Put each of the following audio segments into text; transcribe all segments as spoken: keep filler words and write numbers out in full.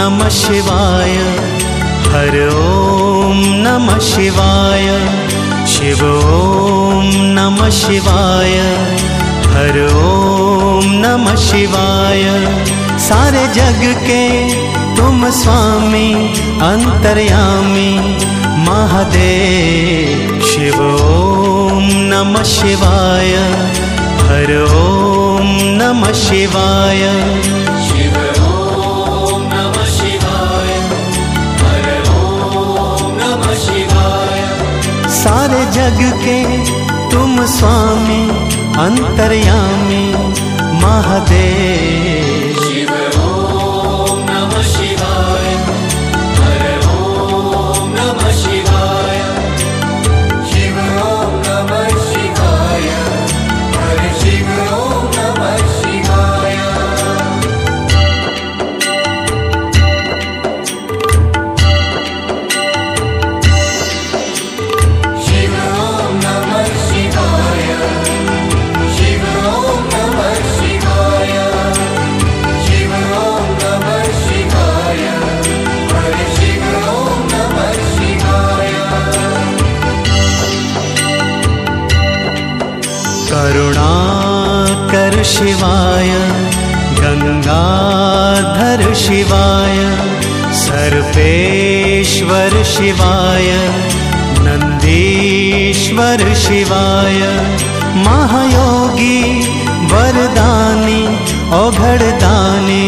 नमः शिवाय, हर ओम नमः शिवाय, शिव ओम नमः शिवाय, हर ओम नमः शिवाय। सारे जग के तुम स्वामी अंतर्यामी महादेव, शिव ओम नमः शिवाय, हर ओम नमः शिवाय, शिव ओम नमः शिवाय, हर ओम नमः शिवाय। सारे जग के तुम स्वामी अंतर्यामी महादेव, शिव ओम नमः शिवाय, हर ओम नमः शिवाय, शिव ओम नमः शिवाय, हर शिव ओम नमः शिवाय। शिव ओम नमः शिवाय, शिव ओम नमः शिवाय, शिव ओम नमः शिवाय, हर शिव ओम नमः शिवाय। करुणाकर शिवाय, गंगाधर शिवाय, सर्वेश्वर शिवाय, नंदीश्वर शिवाय, महायोगी वरदानी औघड़दानी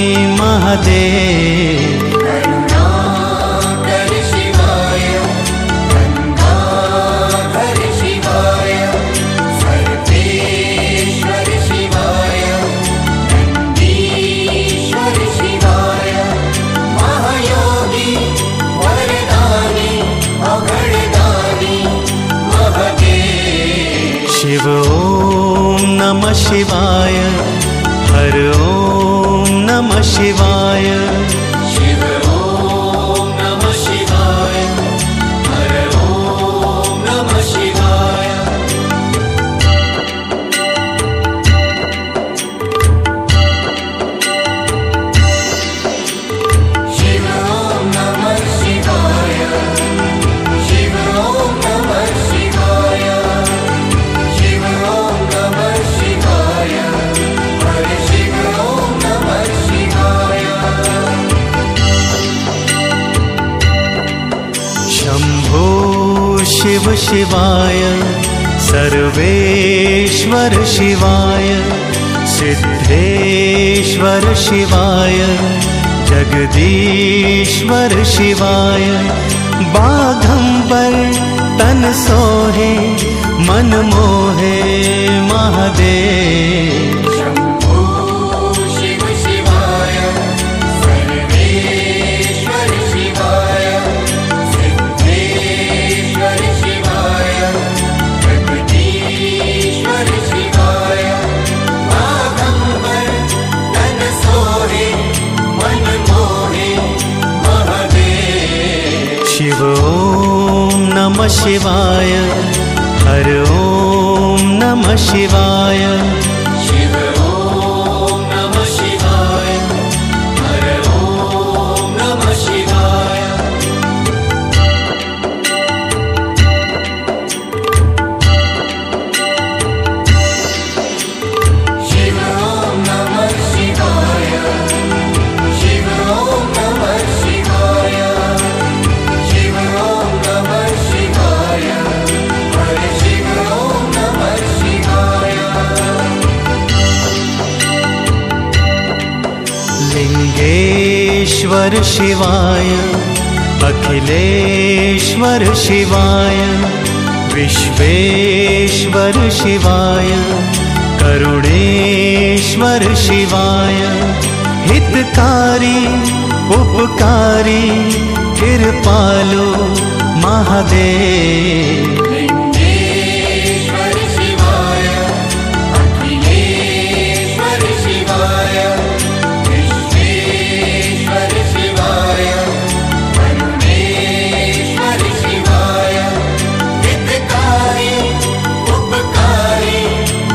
महादेव, करुणाकर शिवाय, गंगाधर शिवाय, सर्वेश्वर शिवाय, नंदीश्वर शिवाय, महायोगी वरदानी औघड़दानी महादेव। शिव ओम नमः शिवाय, हर ओम नमः शिवाय, शिव ओम नमः शिवाय, हर ओम नमः शिवाय। शिव ओम नमः शिवाय, शिव ओम नमः शिवाय, शिव ओम नमः शिवाय, हर शिव ओम नमः शिवाय। शंभो शिव शिवाय, सर्वेश्वर शिवाय, सिद्धेश्वर शिवाय, जगदीश्वर शिवाय, बाघंबर तन सोहे मन मोहे महादेव, शंभो शिव शिवाय, सर्वेश्वर शिवाय, सिद्धेश्वर शिवाय, जगदीश्वर शिवाय, बाघंबर तन सोहे मन मोहे महादेव। शिव ओम नमः शिवाय, हर ओम नमः शिवाय, शिव ओम नमः शिवाय, हर ओम नमः शिवाय। शिव ओम नमः शिवाय, शिव ओम नमः शिवाय, शिव ओम नमः शिवाय, हर शिव ओम नमः शिवाय। लिंगेश्वर शिवाय, अखिलेश्वर शिवाय, विश्वेश्वर शिवाय, करुणेश्वर शिवाय, हितकारी उपकारी कृपालु महादेव, लिंगेश्वर शिवाय, अखिलेश्वर शिवाय, विश्वेश्वर शिवाय, करुणेश्वर शिवाय, हितकारी उपकारी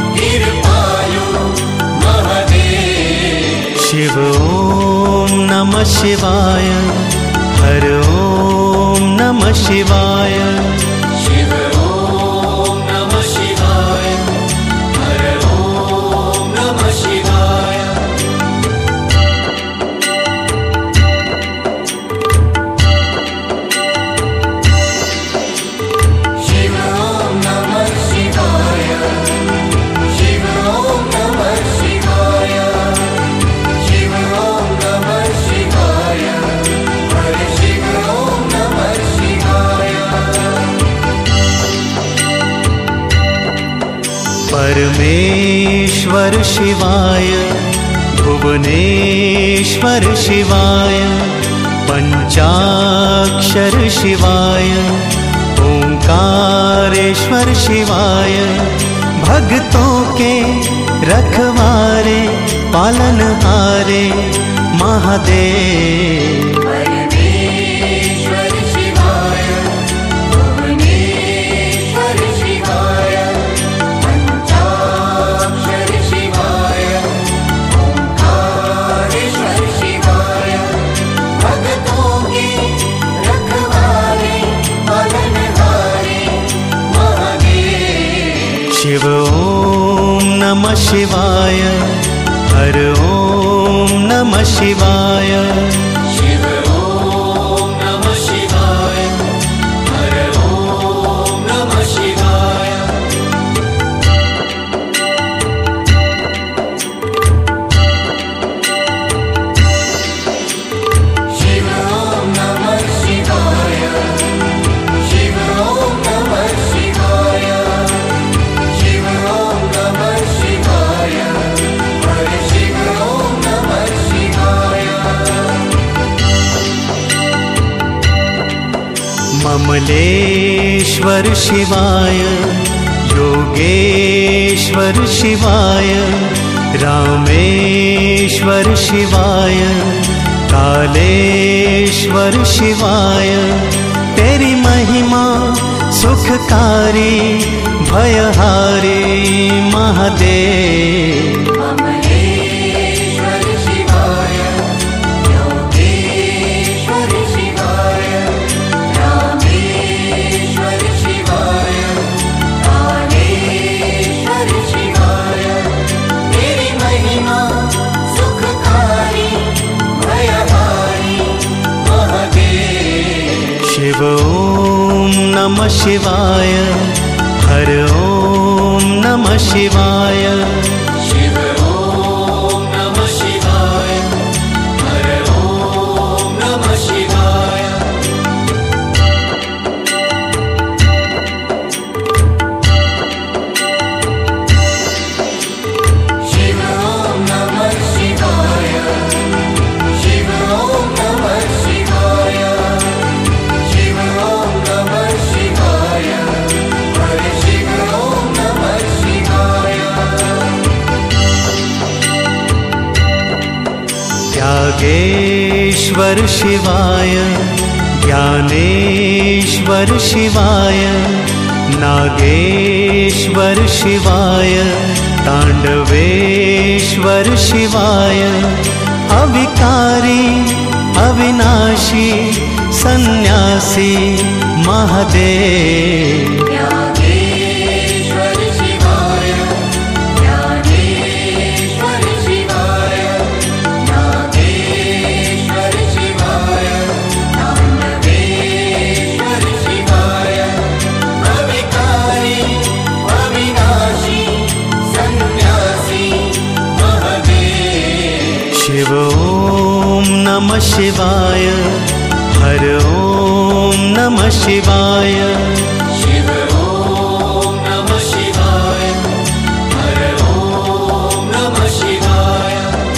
कृपालु महादेव। शिव ओम नमः शिवाय। हर ओम नमः शिवाय। शिव ओम नमः शिवाय। हर ओम नमः शिवाय। शिव ओम नमः शिवाय। शिव ओम नमः शिवाय। शिव ओम नमः शिवाय। हर शिव ओम नमः शिवाय। परमेश्वर शिवाय। भुवनेश्वर शिवाय। पंचाक्षर शिवाय। ओंकारेश्वर शिवाय। भक्तों के रखवारे पालनहारे महादेव। परमेश्वर शिवाय। भुवनेश्वर शिवाय। पंचाक्षर शिवाय। ओंकारेश्वर शिवाय। भक्तों के रखवारे पालनहारे महादेव। शिव ओम नमः शिवाय। हर ओम नमः शिवाय। शिव ओम नमः शिवाय। हर ओम नमः शिवाय। शिव ओम नमः शिवाय। शिव ओम नमः शिवाय। शिव ओम नमः शिवाय। हर शिव ओम नमः शिवाय। ममलेश्वर शिवाय। योगेश्वर शिवाय। रामेश्वर शिवाय। कालेश्वर शिवाय। तेरी महिमा सुखकारी भयहारी महादेव। ममलेश्वर शिवाय। योगेश्वर शिवाय। रामेश्वर शिवाय। कालेश्वर शिवाय। तेरी महिमा सुखकारी भयहारी महादेव। शिव ओम नमः शिवाय। हर ओम नमः शिवाय। शिव ओम नमः शिवाय। हर ओम नमः शिवाय। शिव ओम नमः शिवाय। शिव ओम नमः शिवाय। शिव ओम नमः शिवाय। हर शिव ओम नमः शिवाय। त्यागेश्वर शिवाय। ज्ञानेश्वर शिवाय। नागेश्वर शिवाय। तांडवेश्वर शिवाय। अविकारी अविनाशी सन्यासी महादेव। त्यागेश्वर शिवाय। ज्ञानेश्वर शिवाय। नागेश्वर शिवाय। तांडवेश्वर शिवाय। अविकारी अविनाशी सन्यासी महादेव। शिव ओम नमः शिवाय। हर ओम नमः शिवाय। शिव ओम नमः शिवाय। हर ओम नमः शिवाय।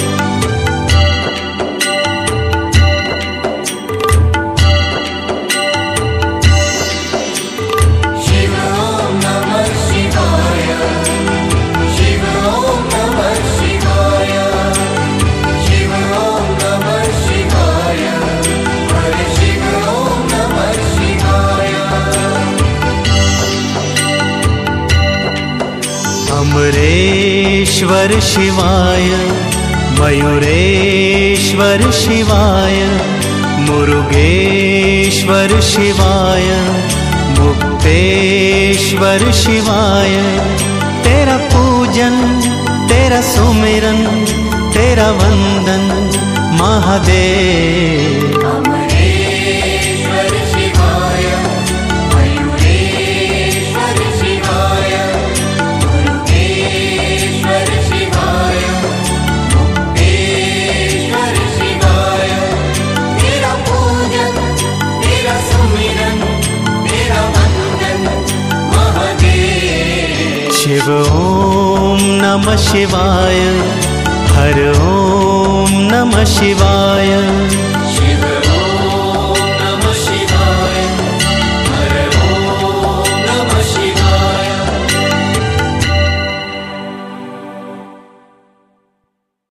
शिव ओम नमः शिवाय। शिव ओम नमः शिवाय। शिव ओम नमः शिवाय। हर शिव ओम नमः शिवाय। अमरेश्वर शिवाय। मयूरेश्वर शिवाय, मुरुगेश्वर शिवाय, मुक्तेश्वर शिवाय। तेरा पूजन, तेरा सुमिरन, तेरा वंदन महादेव। अमरेश्वर शिवाय, मयूरेश्वर शिवाय, मुरुगेश्वर शिवाय, मुक्तेश्वर शिवाय। तेरा पूजन, तेरा सुमिरन, तेरा वंदन महादेव। शिव ओम नमः शिवाय, हर ओम नमः शिवाय।